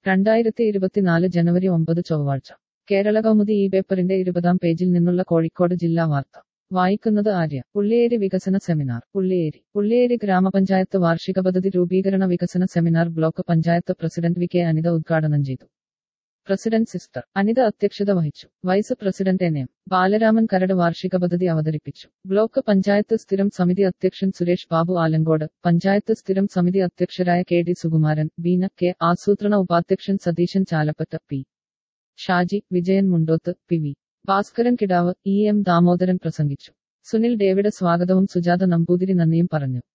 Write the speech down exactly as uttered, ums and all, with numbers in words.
രണ്ടായിരത്തി ഇരുപത്തിനാല് ജനുവരി ഒമ്പത് ചൊവ്വാഴ്ച കേരള കൗമുദി ഈ പേപ്പറിന്റെ ഇരുപതാം പേജിൽ നിന്നുള്ള കോഴിക്കോട് ജില്ലാ വാർത്ത വായിക്കുന്നത് ആര്യ. ഉള്ളിയേരി വികസന സെമിനാർ. ഉള്ളിയേരി ഉള്ളിയേരി ഗ്രാമപഞ്ചായത്ത് വാർഷിക പദ്ധതി രൂപീകരണ വികസന seminar block panchayat president V K Anitha ഉദ്ഘാടനം ചെയ്തു. പ്രസിഡന്റ് സിസ്റ്റർ അനിത അധ്യക്ഷത വഹിച്ചു. Vice president N M Balaraman കരട് വാർഷിക പദ്ധതി അവതരിപ്പിച്ചു. ബ്ലോക്ക് പഞ്ചായത്ത് സ്ഥിരം സമിതി അധ്യക്ഷൻ സുരേഷ് ബാബു ആലങ്കോട്, പഞ്ചായത്ത് സ്ഥിരം സമിതി അധ്യക്ഷരായ K D Sukumaran, Beena K, ആസൂത്രണ ഉപാധ്യക്ഷൻ Satheesan Chalappatta, P Shaji, Vijayan Mundoth, P V Bhaskaran Kidavu, E M Damodaran പ്രസംഗിച്ചു. സുനിൽ ഡേവിഡ് സ്വാഗതവും സുജാത നമ്പൂതിരി നന്ദിയും പറഞ്ഞു.